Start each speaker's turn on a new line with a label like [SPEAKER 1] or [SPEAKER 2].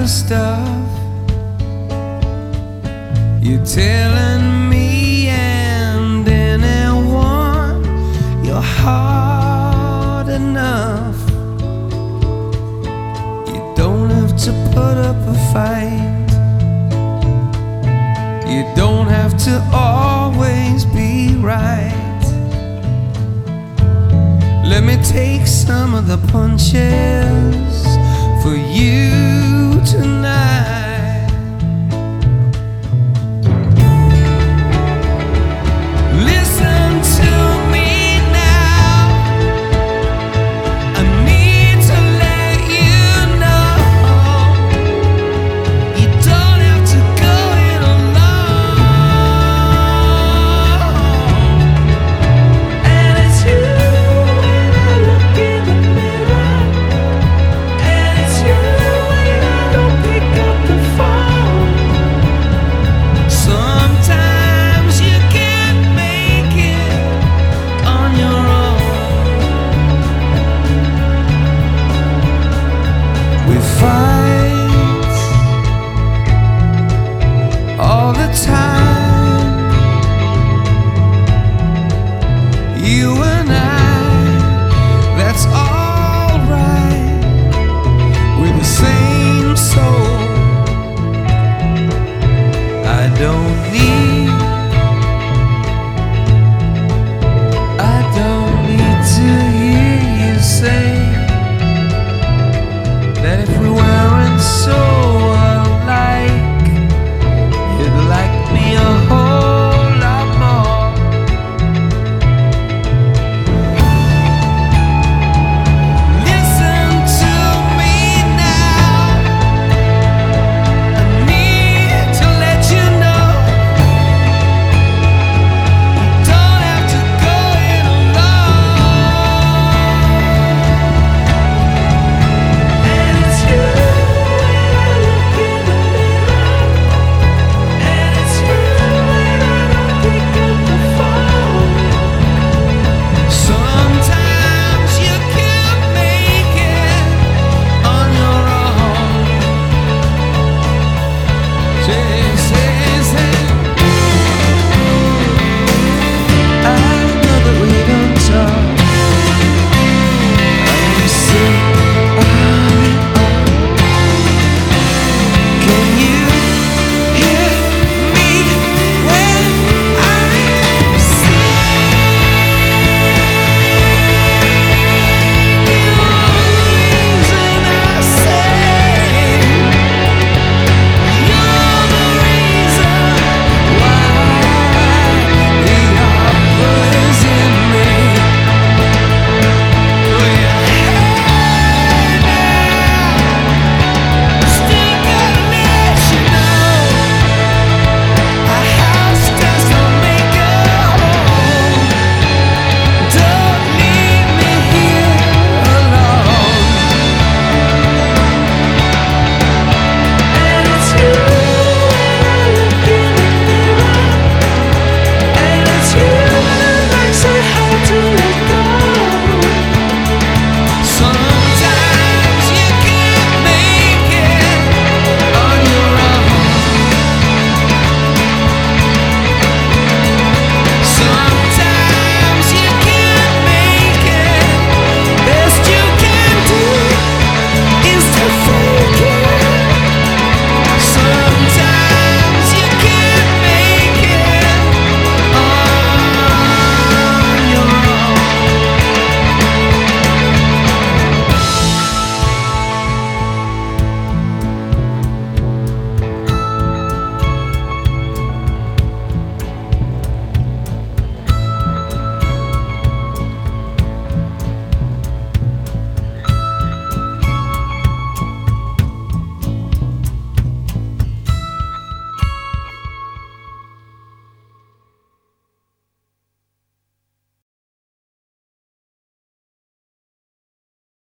[SPEAKER 1] other stuff. You're telling me and anyone you're hard enough. You don't have to put up a fight. You don't have to always be right. Let me take some of the punches for you tonight. Listen to me now. I need to let you know you don't have to go it alone. And it's you when I look in the mirror, and it's you when I don't pick up the phone. Sometimes you can't make it on your own. We fight all the time, you and I, that's alright. We're the same soul. I don't need